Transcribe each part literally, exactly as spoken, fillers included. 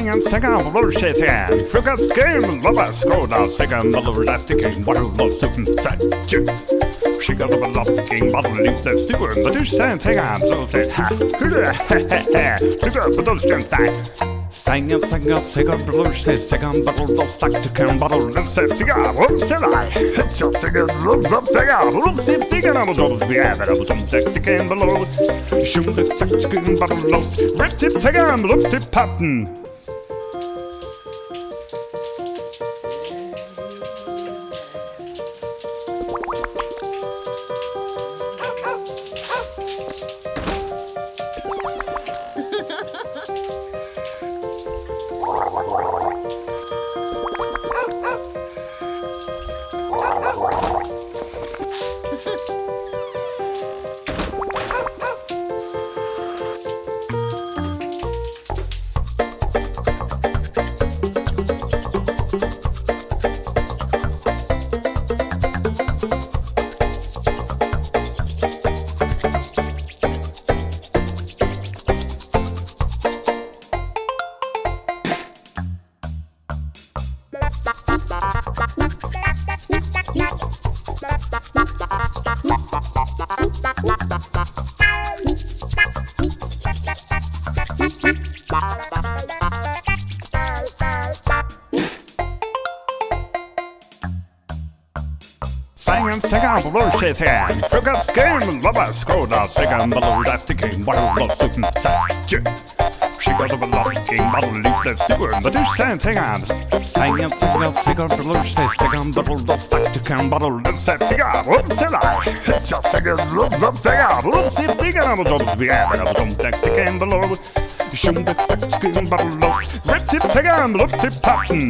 Sängen, sängen, bullshit, sängen. Frukostgame, lobba, skåda, sängen, bullshit, bottle, suppen, sängen. Skicka the locking bottle, lite sturen, but du sen, sängen, så säg, ha, hurra, hehehe, tycker bullshit, sängen. Sängen, sängen, sängen, bullshit, sängen, bottle, sängen, bottle, lite cigarr, bullshit, jag sängen, lobba, sängen, bullshit, sängen, bullshit, jävlar, bullshit, sängen, bullshit, sjunde, sängen, bottle, rätt till sängen, bullshit, patten. Sängen, sängen, bullshit, sängen. Frukostgame, lobba, skåda, sängen, bullshit, sängen, bottle, suppen, sängen. Skicka the locking bottle, lite sturen, but du sen, sängen. Sängen, sängen, sängen, bullshit, sängen, bottle, sängen, bottle, lite cigarr, bullshit, jag sängen, lobba, sängen, bullshit, sängen, bullshit, jävlar, bullshit, sängen, bullshit, sjunde, sängen, bottle, rätt till sängen, bullshit, patten.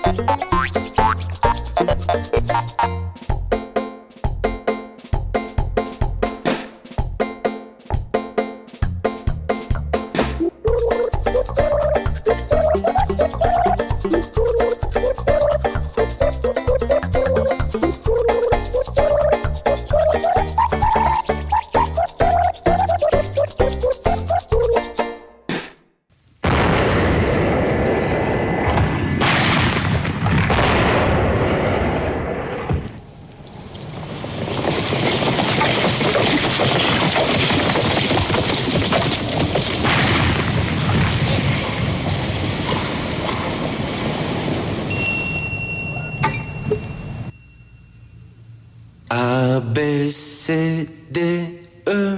A, B, C, D, E,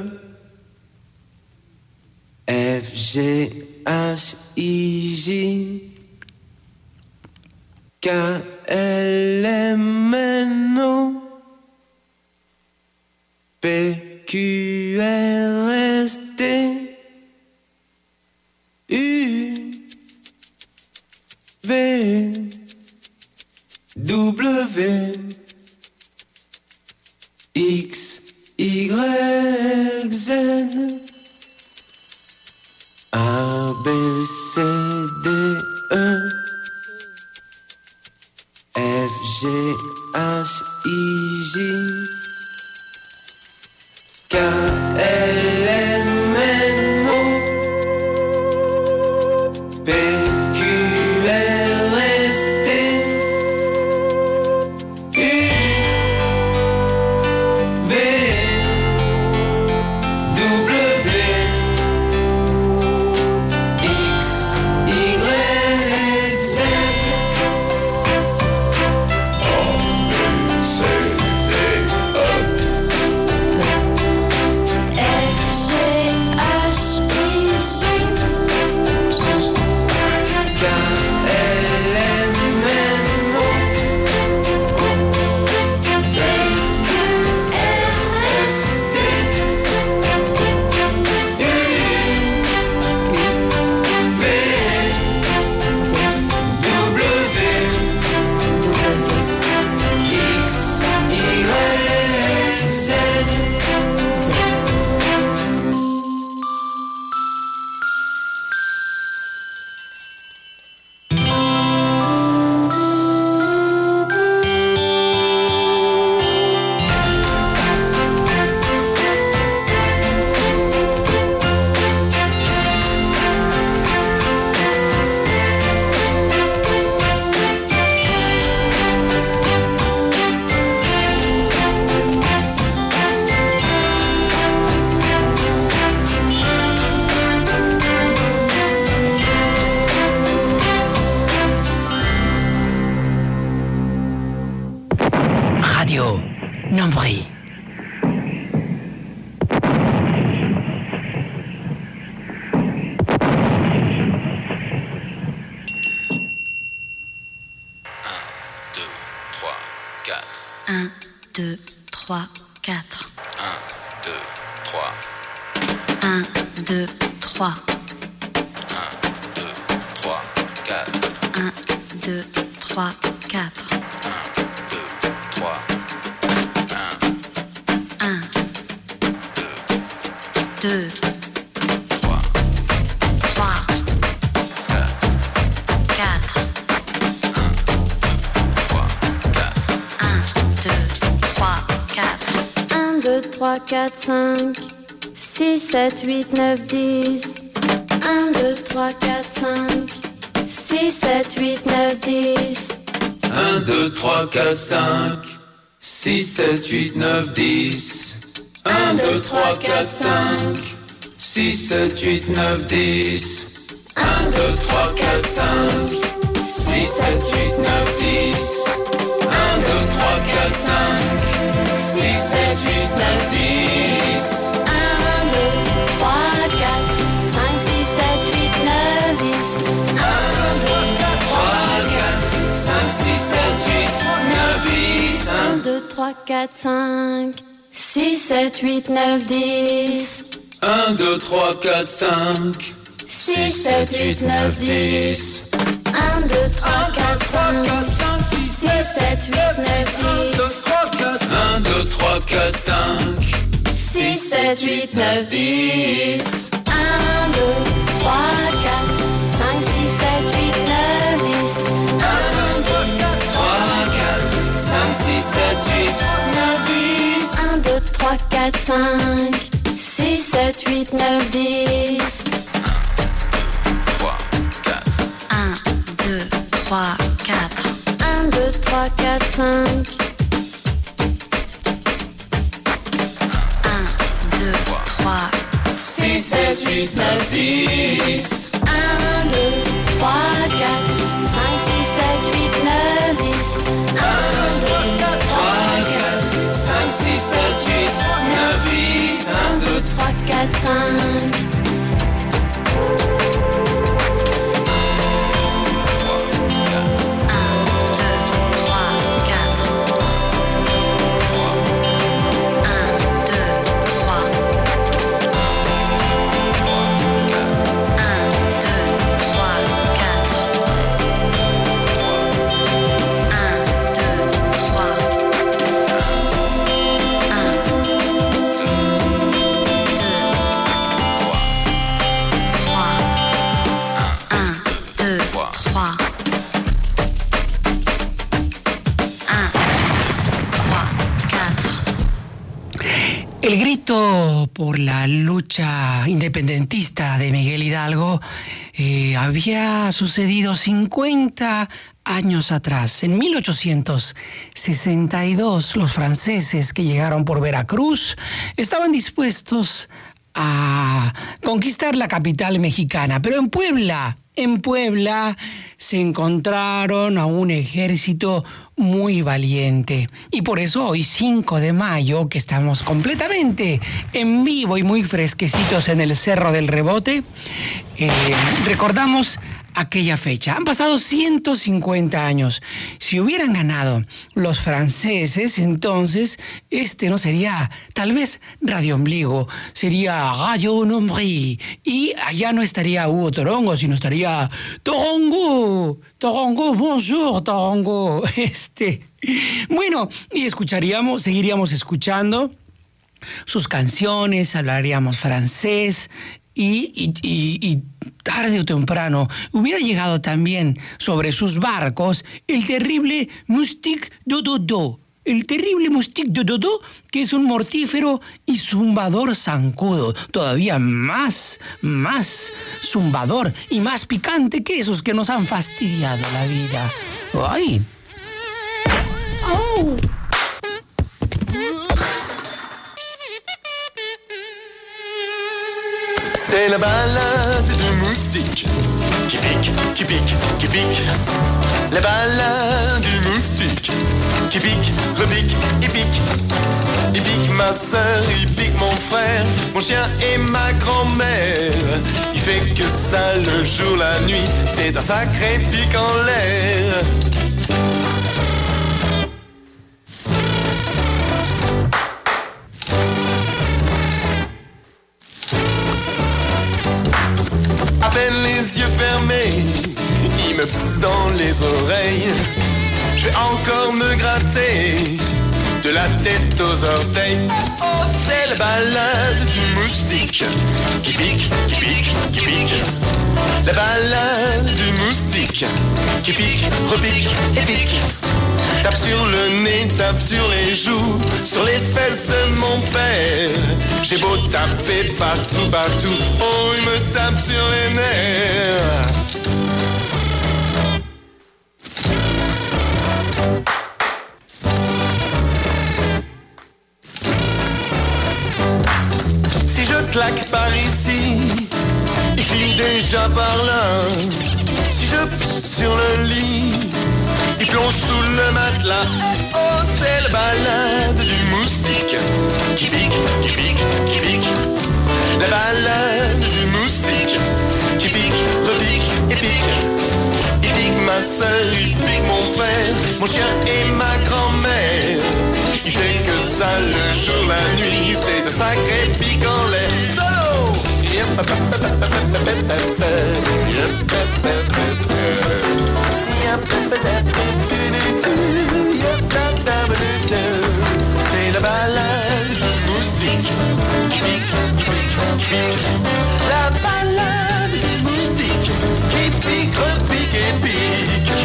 F, G, H, I, J, K, L, M, N, O, P, Q, R, S, T, U, V, W, X, Y, Z, A, B, C, D, E, F, G, H, I, J, K, L, M, N, O, P, Q, R, S, T, U, V, W, X, Y, Z. deux, trois. un, deux, trois, quatre. un, deux, trois, quatre. un, deux, trois. un, deux, trois, trois, quatre. un, deux, trois, quatre. un, deux, trois, quatre, cinq. six, sept, huit, neuf, dix. un, deux, trois, quatre, cinq. six, sept, huit, neuf, dix. un, deux, trois, quatre, cinq. six, sept, huit, neuf, dix. un, deux, trois, quatre, cinq. six, sept, huit, neuf, dix. un, deux, trois, quatre, cinq. six, sept, huit, neuf, dix. un, deux, trois, quatre, cinq. six, sept, huit, neuf, dix. un, deux, trois, quatre, cinq, six, sept, huit, neuf, dix. un, deux, trois, quatre, cinq, six, sept, huit, neuf, dix. un, deux, trois, quatre, cinq. six, sept, huit, neuf, dix. un, deux, trois, quatre, cinq. six, sept, huit, neuf, dix. un, deux, trois, quatre, cinq. six, sept, huit, neuf, dix. un, deux, trois, quatre, cinq. six, sept, huit, neuf, dix. un, deux, trois, quatre, cinq, six, sept, huit, neuf, dix. un, deux, trois, quatre, cinq, six, sept, huit, neuf, dix. un, deux, trois, quatre, cinq. six, sept, huit, neuf, dix. un, deux, trois, quatre. un, deux, trois, quatre, cinq. un, deux, trois. six, sept, huit, neuf, dix. un, deux, trois, quatre, cinq, six, sept, huit, neuf, dix. un, deux, trois, quatre, cinq, six, sept, huit, neuf, dix. un, deux, trois, quatre, cinq. El grito por la lucha independentista de Miguel Hidalgo eh, había sucedido cincuenta años atrás. En mil ochocientos sesenta y dos, los franceses que llegaron por Veracruz estaban dispuestos a conquistar la capital mexicana, pero en Puebla, en Puebla se encontraron a un ejército muy valiente. Y por eso hoy, cinco de mayo, que estamos completamente en vivo y muy fresquecitos en el Cerro del Rebote, eh, recordamos aquella fecha. Han pasado ciento cincuenta años. Si hubieran ganado los franceses, entonces este no sería tal vez Radio Ombligo, sería Radio Nombril. Y allá no estaría Hugo Torongo, sino estaría Torongo. Torongo, bonjour, Torongo. Este. Bueno, y escucharíamos, seguiríamos escuchando sus canciones, hablaríamos francés. Y, y, y, y tarde o temprano hubiera llegado también sobre sus barcos el terrible Moustique Dododo, el terrible Moustique Dododo, que es un mortífero y zumbador zancudo, todavía más, más zumbador y más picante que esos que nos han fastidiado la vida. ¡Ay! ¡Oh! C'est la balade du moustique qui pique, qui pique, qui pique. La balade du moustique qui pique, repique, il pique. Il pique ma soeur, il pique mon frère, mon chien et ma grand-mère. Il fait que ça le jour, la nuit, c'est un sacré pic en l'air. peine les yeux fermés, il me pisse dans les oreilles. Je vais encore me gratter de la tête aux orteils. Oh, oh, c'est la balade du moustique qui pique, qui pique, qui pique. La balade du moustique qui pique, repique et pique. Tape sur le nez, tape sur les joues, sur les fesses de mon père. J'ai beau taper partout, partout, oh, il me tape sur les nerfs. Si je claque par ici, il finit déjà par là. Si je pisse sur le lit, il plonge sous le matelas. Oh, oh, c'est la balade du moustique qui pique, qui pique, qui pique. La balade du moustique qui pique, repique et pique. Il pique ma sœur, il pique mon frère, mon chien et ma grand-mère. Il fait que ça le jour, la nuit, c'est un sacré pique en l'air. Solo! C'est la balade du moustique qui pique, qui pique, qui pique. La balade du moustique qui pique, repique et pique.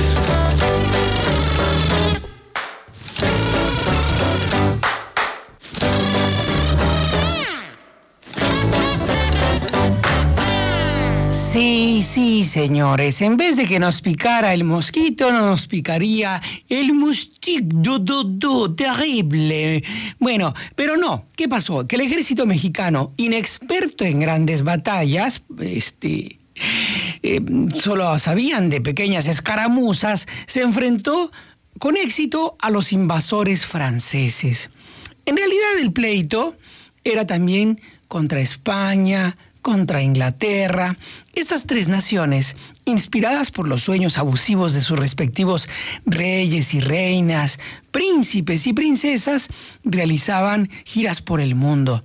Sí, sí, señores. En vez de que nos picara el mosquito, nos picaría el moustique. Do, do, do, terrible. Bueno, pero no. ¿Qué pasó? Que el ejército mexicano, inexperto en grandes batallas, este... Eh, solo sabían de pequeñas escaramuzas, se enfrentó con éxito a los invasores franceses. En realidad el pleito era también contra España, contra Inglaterra. Estas tres naciones, inspiradas por los sueños abusivos de sus respectivos reyes y reinas, príncipes y princesas, realizaban giras por el mundo.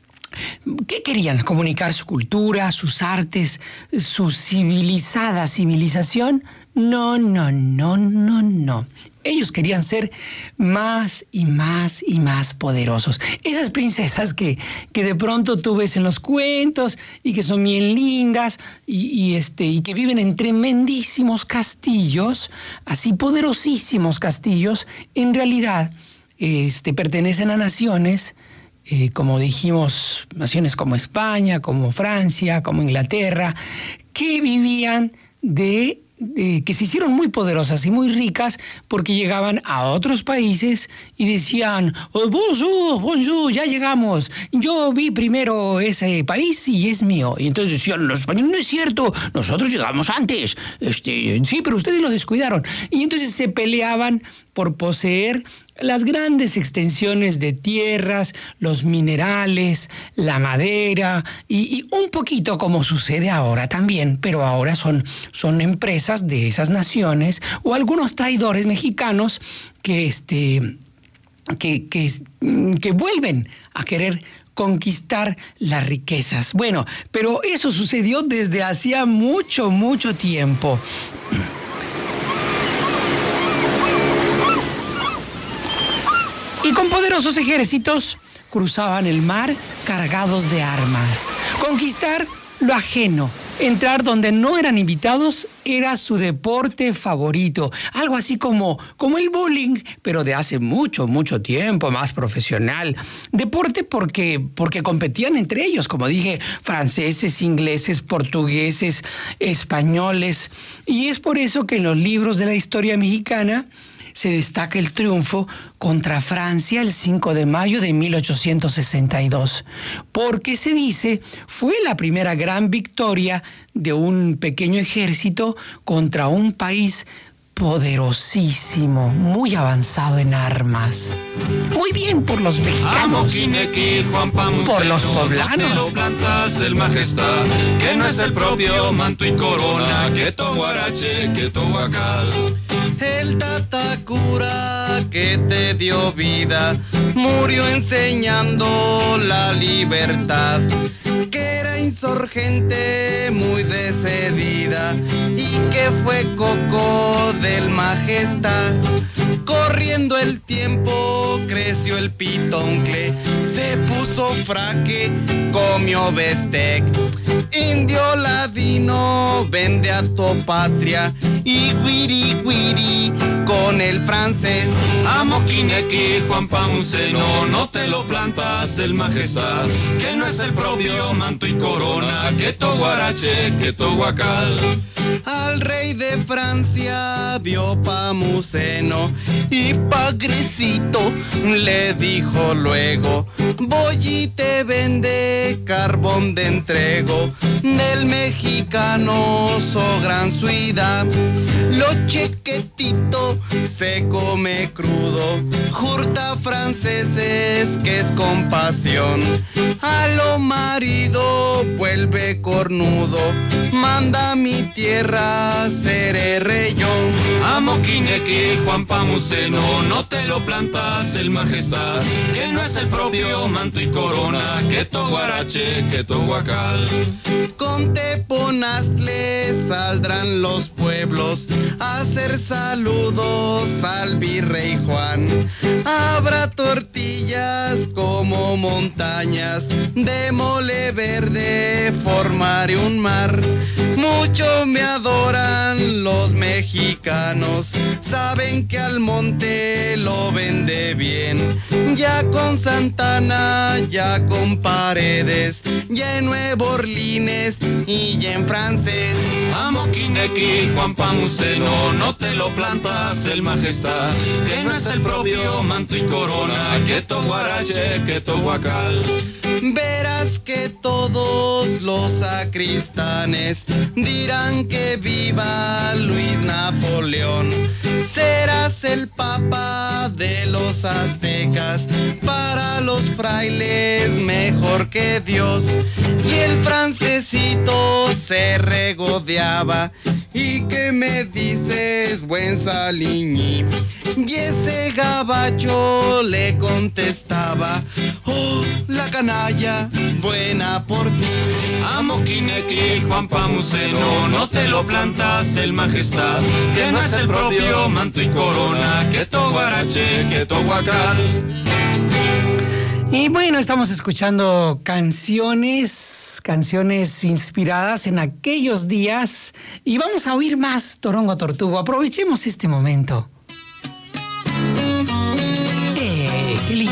¿Qué querían? ¿Comunicar su cultura, sus artes, su civilizada civilización? No, no, no, no, no. Ellos querían ser más y más y más poderosos. Esas princesas que, que de pronto tú ves en los cuentos y que son bien lindas y, y, este, y que viven en tremendísimos castillos, así poderosísimos castillos, en realidad este, pertenecen a naciones, eh, como dijimos, naciones como España, como Francia, como Inglaterra, que vivían de... De, que se hicieron muy poderosas y muy ricas porque llegaban a otros países y decían, oh, bonjour, bonjour, ya llegamos, yo vi primero ese país y es mío. Y entonces decían, los españoles, no es cierto, nosotros llegamos antes, este, sí, pero ustedes lo descuidaron. Y entonces se peleaban por poseer las grandes extensiones de tierras, los minerales, la madera y, y un poquito como sucede ahora también, pero ahora son, son empresas de esas naciones o algunos traidores mexicanos que, este, que, que, que vuelven a querer conquistar las riquezas. Bueno, pero eso sucedió desde hacía mucho, mucho tiempo. Y con poderosos ejércitos cruzaban el mar cargados de armas. Conquistar lo ajeno, entrar donde no eran invitados, era su deporte favorito. Algo así como, como el bowling, pero de hace mucho, mucho tiempo, más profesional. Deporte porque, porque competían entre ellos, como dije, franceses, ingleses, portugueses, españoles. Y es por eso que en los libros de la historia mexicana se destaca el triunfo contra Francia el cinco de mayo de mil ochocientos sesenta y dos, porque se dice fue la primera gran victoria de un pequeño ejército contra un país poderosísimo, muy avanzado en armas. Muy bien por los mexicanos, por los poblanos. El majestad, que no es el propio manto y corona, que toguarache, que tohuacal. El Tatacura que te dio vida murió enseñando la libertad, que era insurgente muy decidida y que fue Coco del Majestad. Corriendo el tiempo, creció el pitoncle, se puso fraque, comió bistec. Indio ladino, vende a tu patria y guiri guiri con el francés. Amo Quinequi, Juan Pamuceno, no te lo plantas el Majestad, que no es el propio manto y corona, que to guarache, que to guacal. Al rey de Francia vio Pamuceno y Pagrecito le dijo luego: voy y te vende carbón de entrego del mexicano so gran suida. Lo chequetito se come crudo, jurta franceses que es compasión. A lo marido vuelve cornudo, manda mi tierra seré rey yo. Amo Quinequi, Juan Pamuceno, no te lo plantas el Majestad, que no es el propio manto y corona, que to guarache, que to guacal. Con Teponaztle saldrán los pueblos a hacer saludos al virrey Juan. Habrá tortillas como montañas, de mole verde formaré un mar. Mucho me adoran los mexicanos, saben que al monte lo vende bien. Ya con Santana, ya con Paredes, ya en Nuevo Orleans y ya en francés. Amo Quinequi, Juan Pamuceno, no te lo plantas el Majestad, que no es el propio manto y corona, que to guarache, que to guacal. Verás que todos los sacristanes dirán que viva Luis Napoleón. Serás el papa de los aztecas, para los frailes mejor que Dios. Y el francesito se regodeaba: ¿y qué me dices, buen Saliñi? Y ese gabacho le contestaba: oh, la canalla, buena por ti. Amo Quinequi, Juan Pamuceno, no te lo plantas el Majestad, que no es el propio manto y corona, que to guarache, que to guacal. Y bueno, estamos escuchando canciones, canciones inspiradas en aquellos días, y vamos a oír más Torongo Tortugo. Aprovechemos este momento. ¡Eh, qué linda!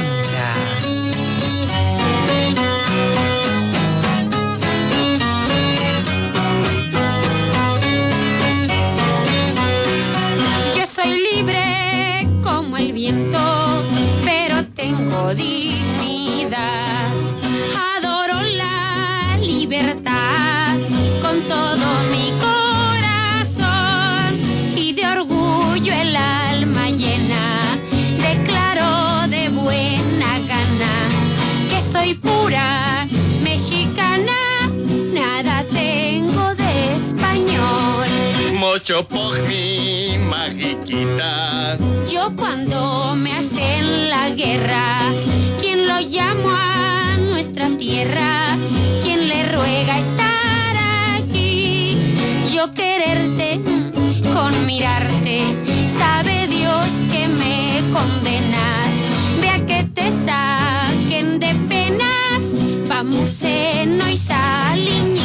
Yo soy libre como el viento, pero tengo dignidad. Adoro la libertad con todo mi corazón, y de orgullo el alma llena declaro de buena gana que soy pura mexicana, nada tengo de español. Mucho por mi magiquita. Yo cuando me hacen la guerra, ¿quién lo llamo a nuestra tierra? ¿Quién le ruega estar aquí? Yo quererte con mirarte, sabe Dios que me condenas. Vea que te saquen de penas, Pamuceno y Saliñi.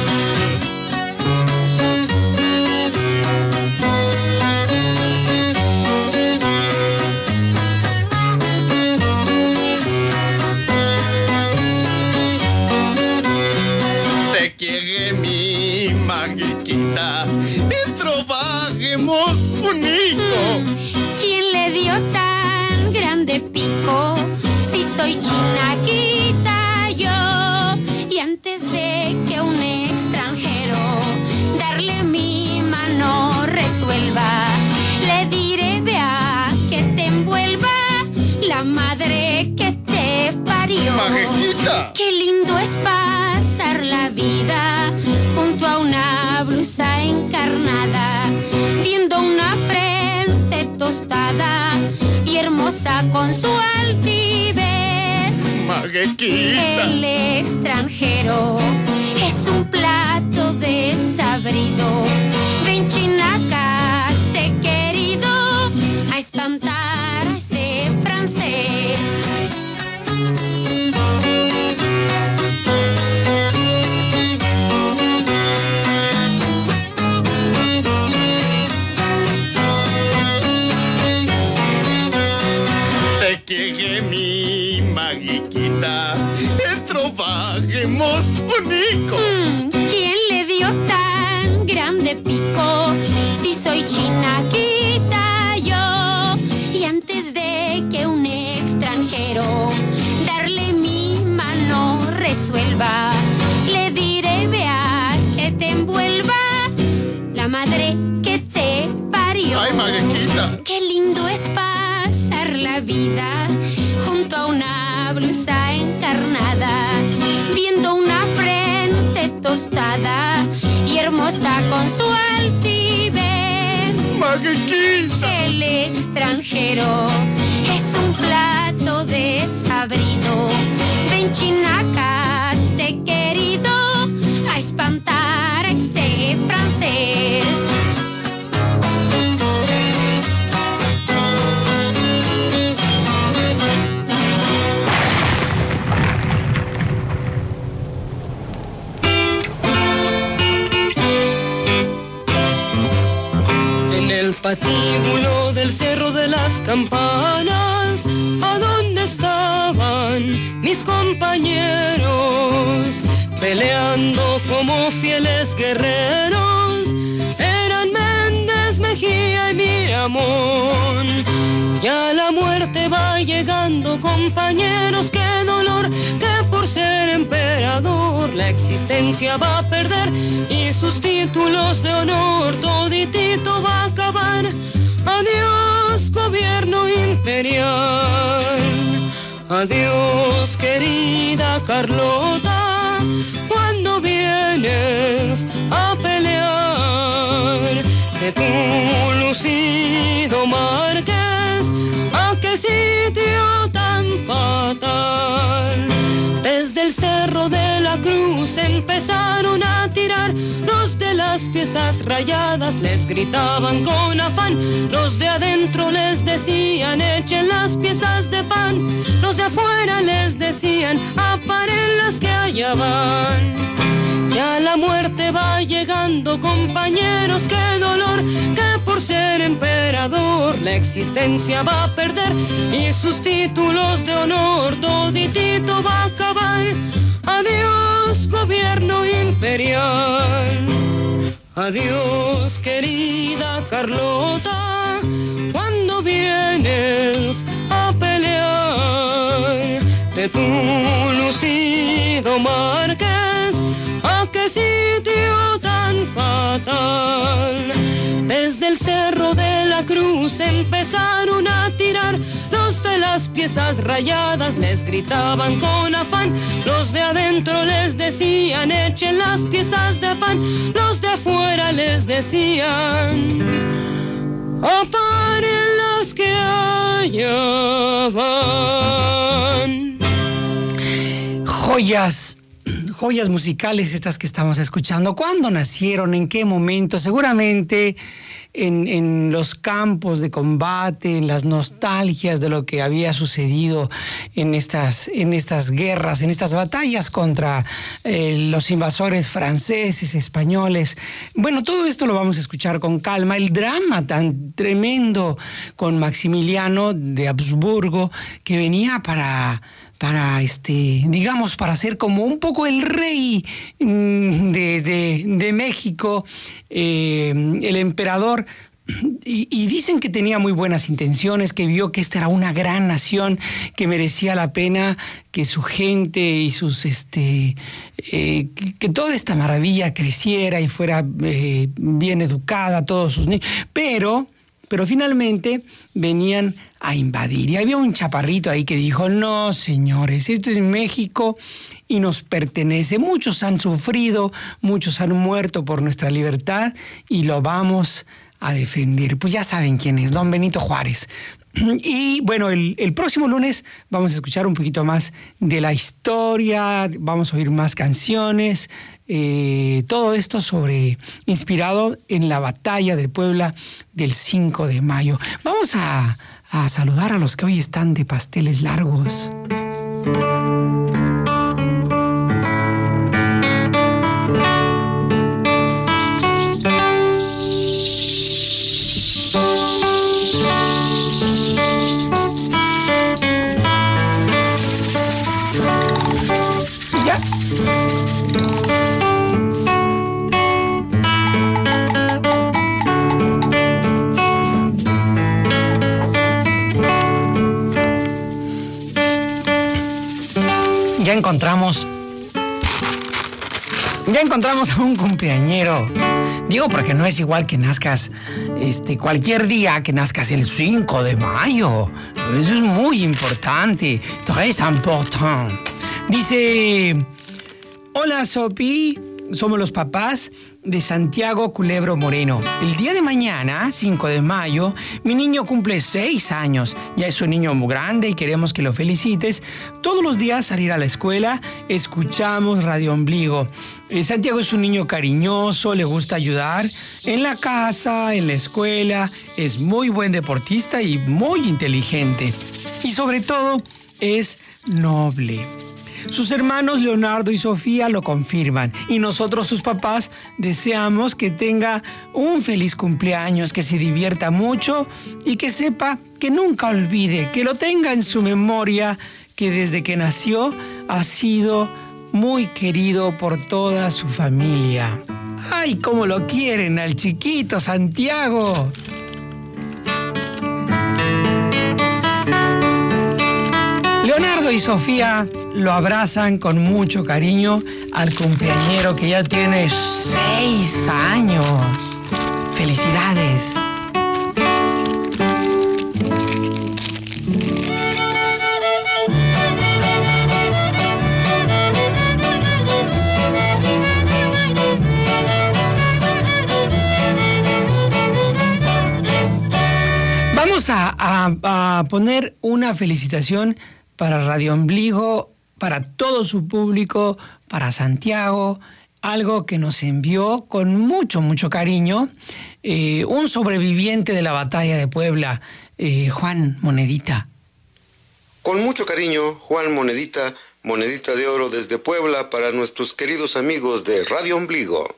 Te quiere mi magiquita y trabajemos un hijo. ¿Quién le dio tan grande pico? Si soy chinaquita yo, y antes de que un extranjero darle mi mano resuelva, le diré: vea que te envuelva la madre que te parió. Majestad. Qué lindo es pasar la vida junto a una blusa encarnada, viendo una frente tostada y hermosa con su altivez. Majestad. El extranjero, ajustada y hermosa con su altivez. Maguiquita. El extranjero es un plato desabrido. Ven, chinaca, te he querido a espantar a este francés. En el patíbulo del Cerro de las Campanas, ¿a dónde estaban mis compañeros? Peleando como fieles guerreros, eran Méndez, Mejía y Miramón. Ya la muerte va llegando, compañeros, qué dolor, que por ser emperador la existencia va a perder y sus títulos de honor toditito va a acabar. Adiós, gobierno imperial. Adiós, querida Carlota, ¿cuándo vienes a pelear? De tu lucido Márquez, ¿a qué sitio tan fatal? Desde el Cerro de la Cruz empezaron a tirar. Los de las piezas rayadas les gritaban con afán. Los de adentro les decían, echen las piezas de pan. Los de afuera les decían, aparen las que allá van. Ya la muerte va llegando, compañeros, qué dolor, que por ser emperador la existencia va a perder y sus títulos de honor toditito va a acabar. Adiós, gobierno imperial. Adiós, querida Carlota, ¿cuándo vienes a pelear? De tu lucido Márquez, ¿a qué sitio tan fatal? Desde el Cerro de la Cruz empezaron a tirar. Los de las piezas rayadas les gritaban con afán. Los de adentro les decían, echen las piezas de pan. Los de afuera les decían, aparen las que allá van. Joyas, joyas musicales estas que estamos escuchando. ¿Cuándo nacieron? ¿En qué momento? Seguramente en, en los campos de combate, en las nostalgias de lo que había sucedido en estas, en estas guerras, en estas batallas contra eh, los invasores franceses, españoles. Bueno, todo esto lo vamos a escuchar con calma. El drama tan tremendo con Maximiliano de Habsburgo, que venía para... para, este, digamos, para ser como un poco el rey de, de, de México, eh, el emperador. Y, y dicen que tenía muy buenas intenciones, que vio que esta era una gran nación, que merecía la pena que su gente y sus, este, eh, que, que toda esta maravilla creciera y fuera eh, bien educada, todos sus niños. Pero... Pero finalmente venían a invadir. Y había un chaparrito ahí que dijo, no, señores, esto es México y nos pertenece. Muchos han sufrido, muchos han muerto por nuestra libertad y lo vamos a defender. Pues ya saben quién es, don Benito Juárez. Y bueno, el, el próximo lunes vamos a escuchar un poquito más de la historia, vamos a oír más canciones, eh, todo esto sobre inspirado en la batalla de Puebla del cinco de mayo. Vamos a, a saludar a los que hoy están de pasteles largos. Ya encontramos, ya encontramos a un cumpleañero. Digo porque no es igual que nazcas este, cualquier día, que nazcas el cinco de mayo. Eso es muy importante, très important. Dice, hola Sopi, somos los papás de Santiago Culebro Moreno. El día de mañana, cinco de mayo, mi niño cumple seis años. Ya es un niño muy grande y queremos que lo felicites. Todos los días al ir a la escuela, escuchamos Radio Ombligo. Eh, Santiago es un niño cariñoso, le gusta ayudar en la casa, en la escuela. Es muy buen deportista y muy inteligente. Y sobre todo, es noble. Sus hermanos Leonardo y Sofía lo confirman y nosotros, sus papás, deseamos que tenga un feliz cumpleaños, que se divierta mucho y que sepa, que nunca olvide, que lo tenga en su memoria, que desde que nació ha sido muy querido por toda su familia. ¡Ay, cómo lo quieren al chiquito Santiago! Leonardo y Sofía lo abrazan con mucho cariño al cumpleañero que ya tiene seis años. ¡Felicidades! Vamos a, a, a poner una felicitación para Radio Ombligo, para todo su público, para Santiago, algo que nos envió con mucho, mucho cariño, eh, un sobreviviente de la batalla de Puebla, eh, Juan Monedita. Con mucho cariño, Juan Monedita, monedita de oro desde Puebla para nuestros queridos amigos de Radio Ombligo.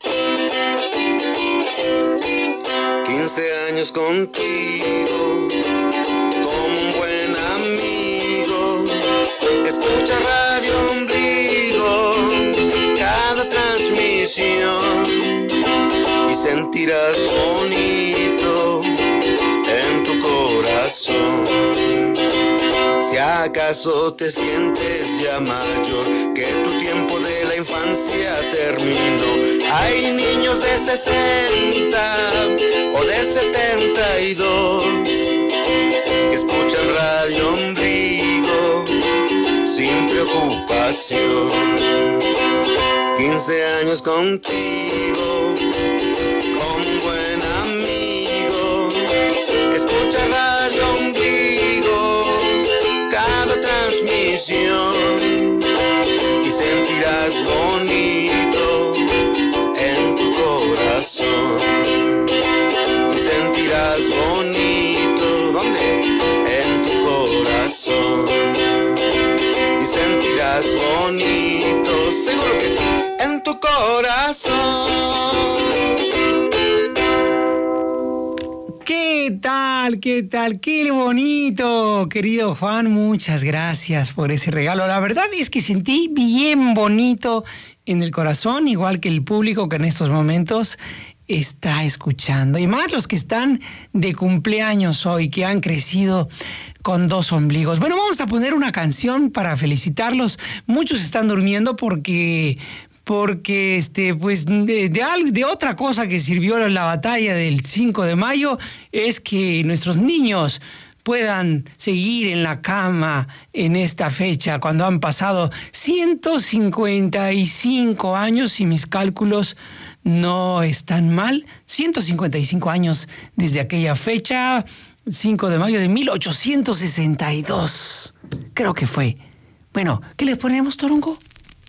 quince años contigo, como un buen amigo, escucha Radio Ombligo, cada transmisión, y sentirás bonito en tu corazón. Si acaso te sientes ya mayor, que tu tiempo de la infancia terminó, hay niños de sesenta o de setenta y dos que escuchan Radio Ombligo sin preocupación. quince años contigo, como un buen amigo, escucha Radio Ombligo, cada transmisión, y sentirás bonito en tu corazón. Y sentirás bonito, ¿dónde? En tu corazón. Y sentirás bonito, seguro que sí, en tu corazón. ¿Qué tal? ¿Qué tal? ¡Qué bonito! Querido Juan, muchas gracias por ese regalo. La verdad es que sentí bien bonito en el corazón, igual que el público que en estos momentos está escuchando. Y más los que están de cumpleaños hoy, que han crecido con dos ombligos. Bueno, vamos a poner una canción para felicitarlos. Muchos están durmiendo porque... porque este pues de, de, de otra cosa que sirvió la batalla del cinco de mayo es que nuestros niños puedan seguir en la cama en esta fecha, cuando han pasado ciento cincuenta y cinco años, si mis cálculos no están mal, ciento cincuenta y cinco años desde aquella fecha, cinco de mayo de mil ochocientos sesenta y dos, creo que fue. Bueno, ¿qué les ponemos, Torongo?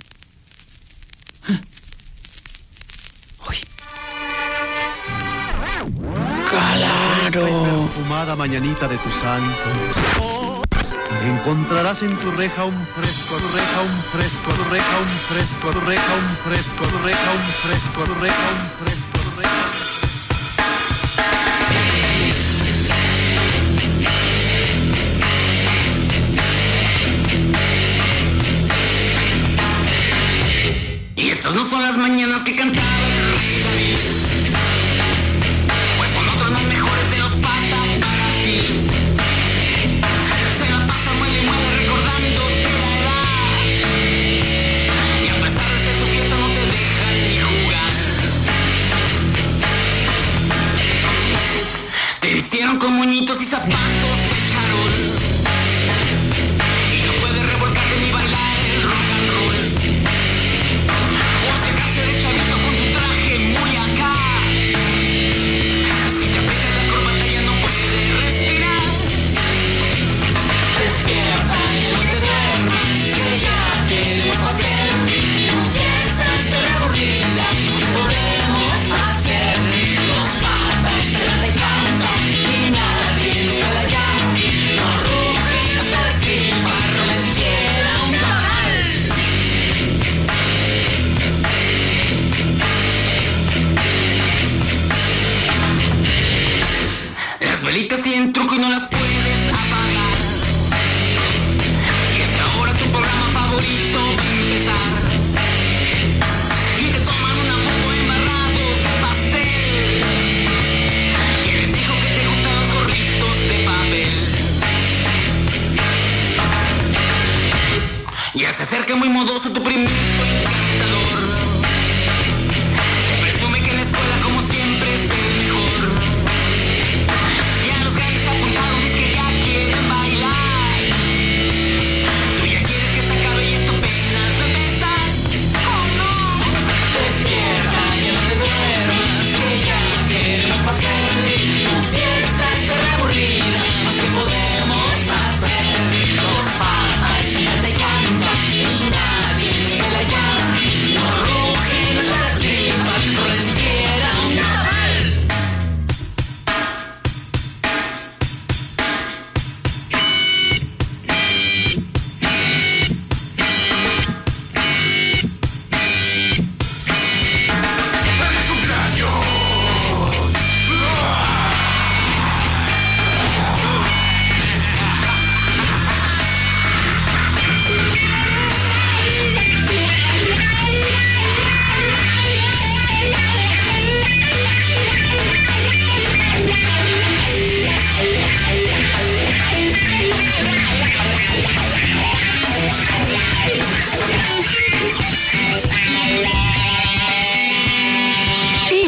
¡Claro! Perfumada mañanita de tu santo. Encontrarás en tu reja un fresco, tu reja un fresco, tu reja un fresco, tu reja un fresco, tu reja un fresco, tu reja un fresco, tu reja un fresco. Y estas no son las mañanas que cantaba el Ruiz, pues son otras más mejores de los pasa para ti. Se la pasa muele y muele recordándote la edad, y a pesar de tu fiesta no te dejan ni jugar. Te vistieron con moñitos y zapatos de charol, y no puedes revolcarte ni bailar el rock and roll. O se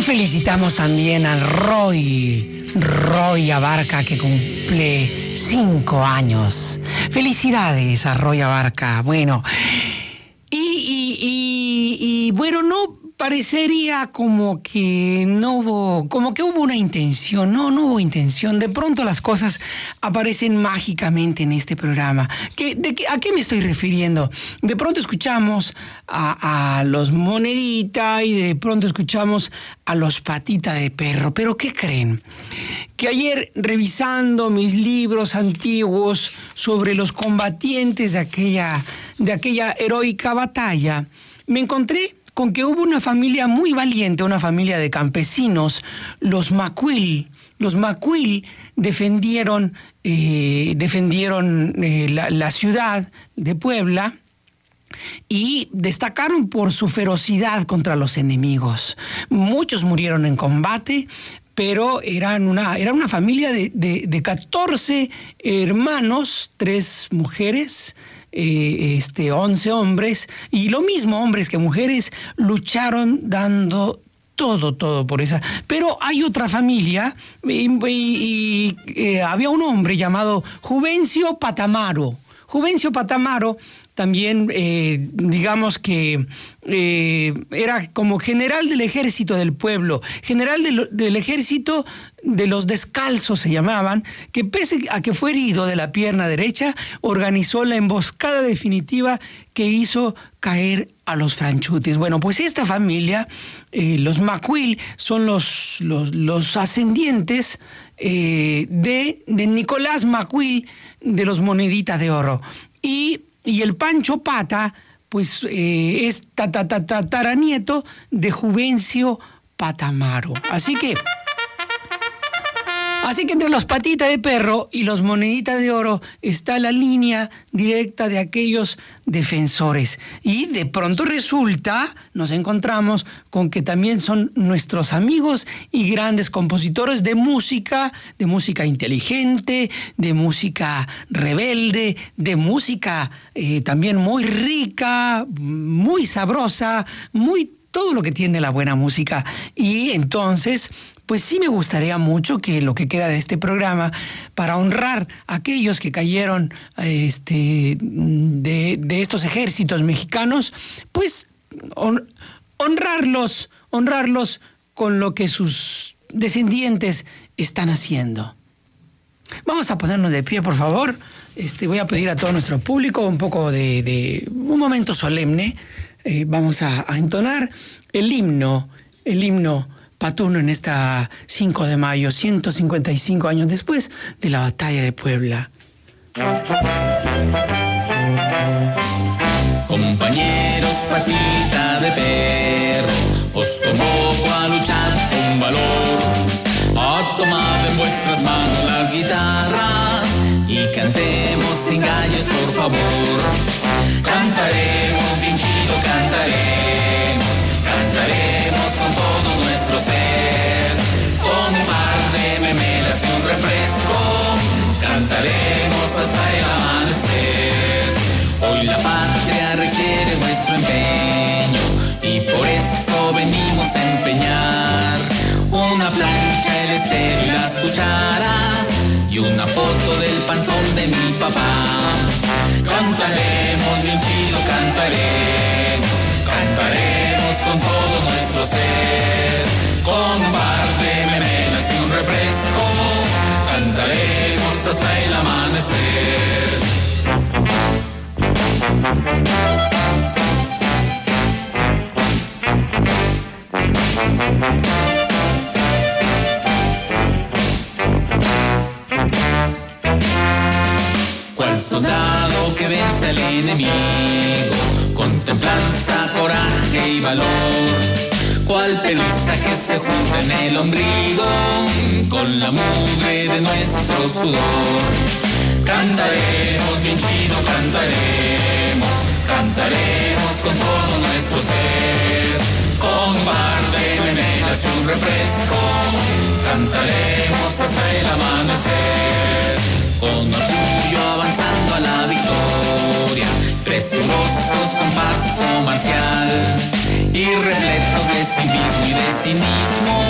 felicitamos también a Roy, Roy Abarca, que cumple cinco años. Felicidades a Roy Abarca. Bueno, y, y, y, y bueno, no parecería como que no hubo, como que hubo una intención. No, no hubo intención. De pronto las cosas aparecen mágicamente en este programa. ¿Qué, de qué, ¿A qué me estoy refiriendo? De pronto escuchamos a, a los Monedita y de pronto escuchamos a los Patita de Perro. ¿Pero qué creen? Que ayer, revisando mis libros antiguos sobre los combatientes de aquella, de aquella heroica batalla, me encontré con que hubo una familia muy valiente, una familia de campesinos, los Macuil. Los Macuil defendieron, eh, defendieron eh, la, la ciudad de Puebla y destacaron por su ferocidad contra los enemigos. Muchos murieron en combate, pero eran una, era una familia de, de, de catorce hermanos, tres mujeres, Eh, este, once hombres, y lo mismo hombres que mujeres, lucharon dando todo, todo por esa. Pero hay otra familia, y, y, y eh, había un hombre llamado Juvencio Patamaro. Juvencio Patamaro también, eh, digamos que eh, era como general del ejército del pueblo, general del, del ejército de los descalzos se llamaban, que pese a que fue herido de la pierna derecha, organizó la emboscada definitiva que hizo caer a los franchutes. Bueno, pues esta familia, eh, los Macuil, son los, los, los ascendientes eh, de, de Nicolás Macuil, de los Monedita de Oro. Y, y el Pancho Pata, pues eh, es tataranieto de Juvencio Patamaro. Así que... Así que entre los Patita de Perro y los Monedita de Oro está la línea directa de aquellos defensores. Y de pronto resulta, nos encontramos con que también son nuestros amigos y grandes compositores de música, de música inteligente, de música rebelde, de música eh, también muy rica, muy sabrosa, muy todo lo que tiene la buena música. Y entonces, pues sí me gustaría mucho que lo que queda de este programa, para honrar a aquellos que cayeron este, de, de estos ejércitos mexicanos, pues hon, honrarlos, honrarlos con lo que sus descendientes están haciendo. Vamos a ponernos de pie, por favor. Este, voy a pedir a todo nuestro público un poco de, de un momento solemne. Eh, vamos a, a entonar el himno, el himno Patuno en esta cinco de mayo, ciento cincuenta y cinco años después de la batalla de Puebla. Compañeros Patita de Perro, os convoco a luchar con valor, a tomar en vuestras manos las guitarras y cantemos sin gallos, por favor. Cantaremos bien chido, cantaremos, cantaremos con todo nuestro ser, con un par de memelas y un refresco, cantaremos hasta el amanecer. Hoy la patria requiere nuestro empeño y por eso venimos a empeñar una plancha, el estéreo y las cucharas y una foto del panzón de mi papá. Cantaremos bien chido, cantaremos, cantaremos con todo nuestro ser, con un par de memelas y un refresco, cantaremos hasta el amanecer. Cual soldado que vence al enemigo, con templanza, coraje y valor, cual pelusa que se junta en el ombligo, con la mugre de nuestro sudor. Cantaremos bien chido, cantaremos, cantaremos con todo nuestro ser, con un par de memelas y un refresco, cantaremos hasta el amanecer. Con orgullo avanzando a la victoria, presurosos con paso marcial y repletos de civismo y de cinismo,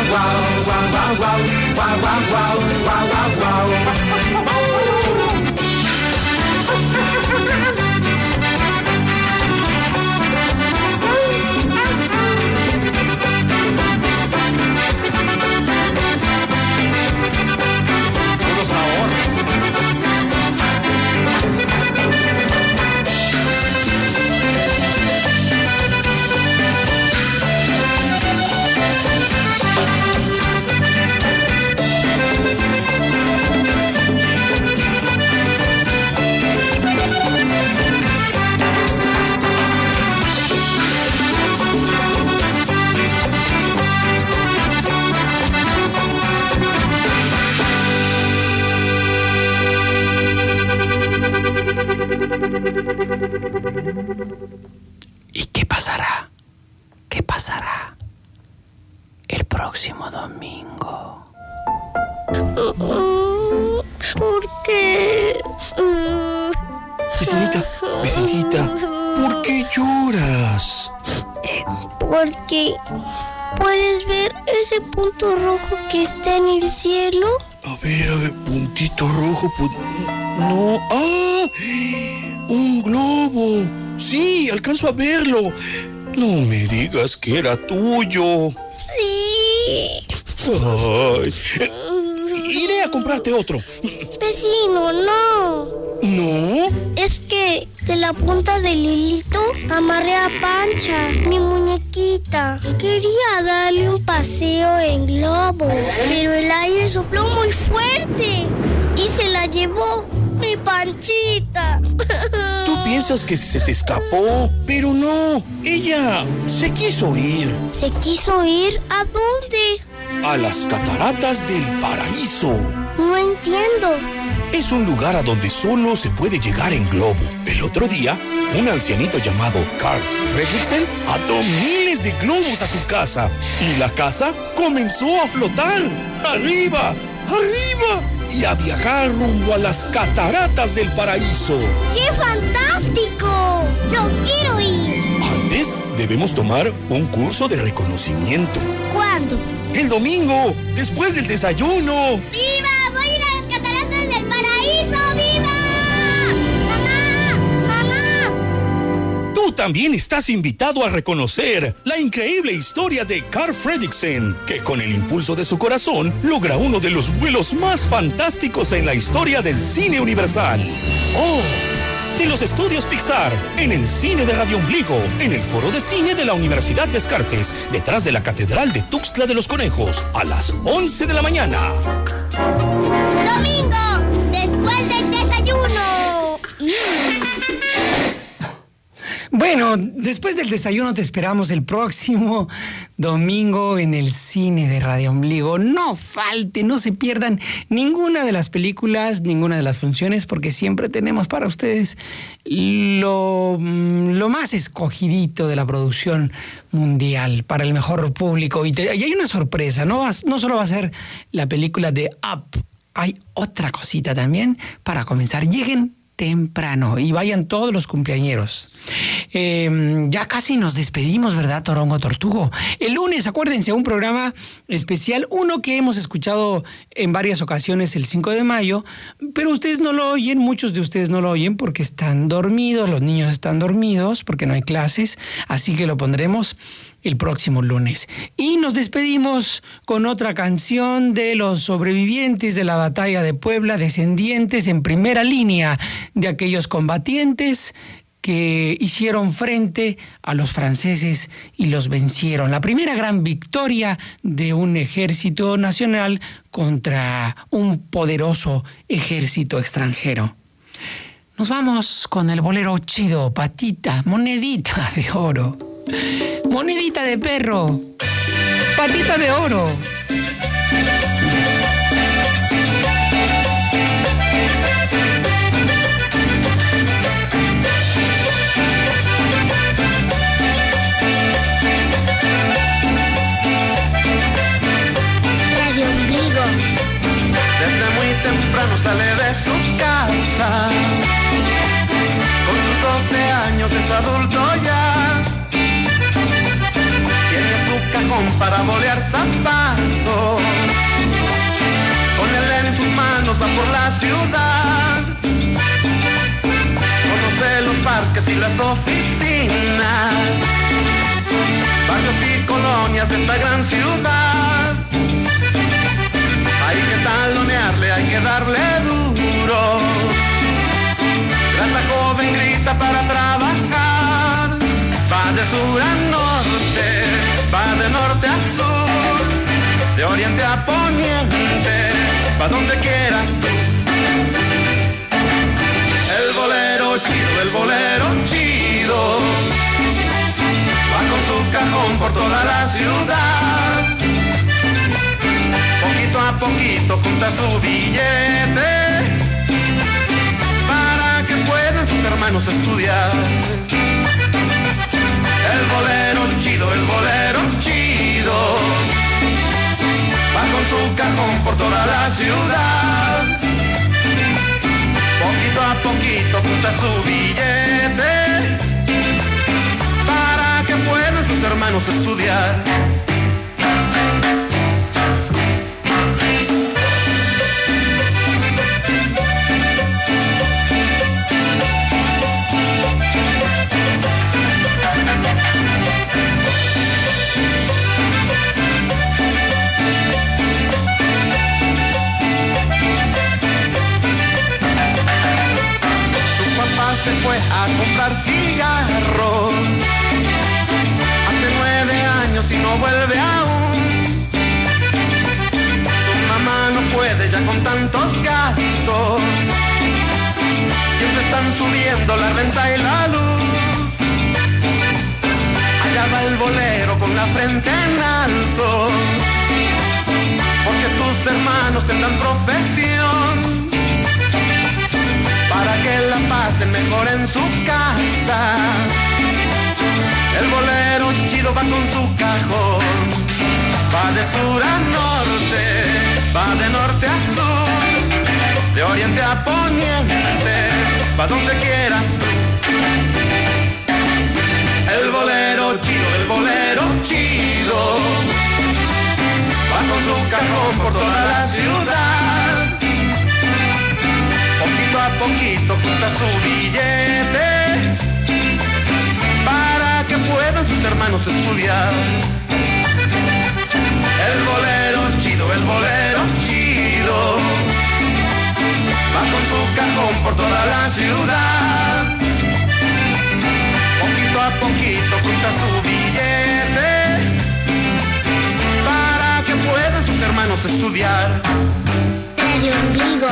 guau, guau, guau, guau, guau, guau, guau, guau. Todos ahora. ¿Y qué pasará? ¿Qué pasará el próximo domingo? ¿Por qué? Vecinita, vecinita, ¿por qué lloras? Porque puedes ver ese punto rojo que está en el cielo. A ver, a ver, puntito rojo. Pu- no, ¡ah! ¡Un globo! Sí, alcanzo a verlo. No me digas que era tuyo. Sí. Ay, eh, iré a comprarte otro. Vecino, no. ¿No? Es que de la punta del hilito amarré a Pancha, mi muñequita. Quería darle un paseo en globo, pero el aire sopló muy fuerte y se la llevó mi Panchita. Tú piensas que se te escapó, pero no. Ella se quiso ir. ¿Se quiso ir a dónde? A las cataratas del paraíso. No entiendo. Es un lugar a donde solo se puede llegar en globo. El otro día, un ancianito llamado Carl Fredricksen ató miles de globos a su casa y la casa comenzó a flotar arriba, arriba y a viajar rumbo a las cataratas del paraíso. ¡Qué fantástico! ¡Yo quiero ir! Antes debemos tomar un curso de reconocimiento. ¿Cuándo? El domingo, después del desayuno. ¡Viva! ¡Voy a ir a las cataratas del paraíso! ¡Viva! ¡Mamá! ¡Mamá! Tú también estás invitado a reconocer la increíble historia de Carl Fredricksen, que con el impulso de su corazón logra uno de los vuelos más fantásticos en la historia del cine universal. ¡Oh! De los estudios Pixar, en el cine de Radio Ombligo, en el Foro de Cine de la Universidad Descartes, detrás de la Catedral de Tuxtla de los Conejos, a las once de la mañana. ¡Domingo! ¡Después del desayuno! Bueno, después del desayuno te esperamos el próximo domingo en el cine de Radio Ombligo. No falte, no se pierdan ninguna de las películas, ninguna de las funciones, porque siempre tenemos para ustedes lo, lo más escogidito de la producción mundial para el mejor público. Y, te, y hay una sorpresa, no, va, no solo va a ser la película de Up, hay otra cosita también para comenzar. Lleguen temprano y vayan todos los cumpleañeros. Eh, ya casi nos despedimos, ¿verdad, Torongo Tortugo? El lunes, acuérdense, un programa especial, uno que hemos escuchado en varias ocasiones el cinco de mayo, pero ustedes no lo oyen, muchos de ustedes no lo oyen porque están dormidos, los niños están dormidos porque no hay clases, así que lo pondremos el próximo lunes. Y nos despedimos con otra canción de los sobrevivientes de la batalla de Puebla, descendientes en primera línea de aquellos combatientes que hicieron frente a los franceses y los vencieron. La primera gran victoria de un ejército nacional contra un poderoso ejército extranjero. Nos vamos con el bolero chido, patita, monedita de oro. Monedita de perro, patita de oro. Radio Ombligo. Desde muy temprano sale de su casa. Con sus doce años es adulto ya. Tiene su cajón para bolear zapatos. Con él en sus manos va por la ciudad. Conoce los parques y las oficinas, barrios y colonias de esta gran ciudad. Hay que talonearle, hay que darle duro. La joven grita para trabajar. Va de sur a norte, va de norte a sur, de oriente a poniente, va donde quieras tú. El bolero chido, el bolero chido, va con su cajón por toda la ciudad. Poquito a poquito junta su billete para que puedan sus hermanos estudiar. El bolero chido, el bolero chido, va con su cajón por toda la ciudad. Poquito a poquito junta su billete para que puedan sus hermanos estudiar. Se fue a comprar cigarros hace nueve años y no vuelve aún. Su mamá no puede ya con tantos gastos, siempre están subiendo la renta y la luz. Allá va el bolero con la frente en alto, porque sus hermanos tendrán profesión, para que la pasen mejor en su casa. El bolero chido va con su cajón, va de sur a norte, va de norte a sur, de oriente a poniente, va donde quieras tú. El bolero chido, el bolero chido, va con su cajón por toda la ciudad. Poquito a poquito junta su billete para que puedan sus hermanos estudiar. El bolero chido, el bolero chido, va con su cajón por toda la ciudad. Poquito a poquito junta su billete para que puedan sus hermanos estudiar. Radio Ombligo.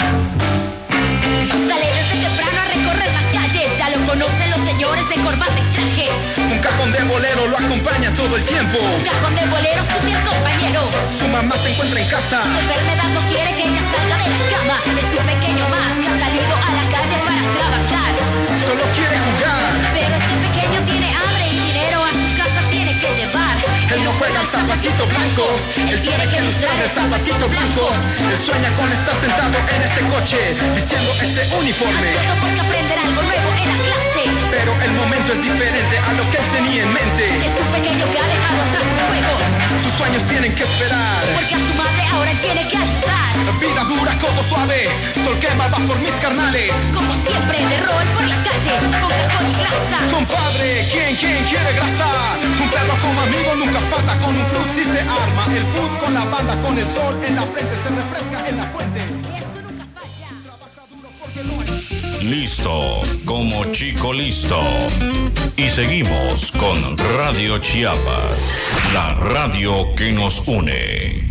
Sale desde temprano a recorrer las calles, ya lo conocen los señores de corbata y traje. Un cajón de bolero lo acompaña todo el tiempo. Un cajón de bolero su fiel compañero. Su mamá se encuentra en casa. Su enfermedad no quiere que ella salga de la cama. Es un pequeño más que ha salido a la calle para trabajar. Solo quiere jugar, pero este pequeño tiene hambre y dinero a su casa tiene que llevar. Él no juega al zapatito blanco, él tiene que ilustrar el zapatito blanco. Él sueña con estar sentado en este coche, vistiendo este uniforme. Ansioso porque aprender algo nuevo en la clase, pero el momento es diferente a lo que él tenía en mente. Es un pequeño que ha dejado atrás sus juegos. Sus sueños tienen que esperar, porque a su madre ahora él tiene que ayudar. Vida dura, codo suave, sol quema, va por mis carnales. Como siempre de rol por la calle, con cajón y grasa. Compadre, ¿quién, quién quiere grasa? Un perro como amigo nunca falta, con un fruit si se arma. El fruit con la banda, con el sol en la frente, se refresca en la fuente. Eso nunca falla. Trabaja duro porque lo es. Listo, como chico listo. Y seguimos con Radio Chiapas, la radio que nos une.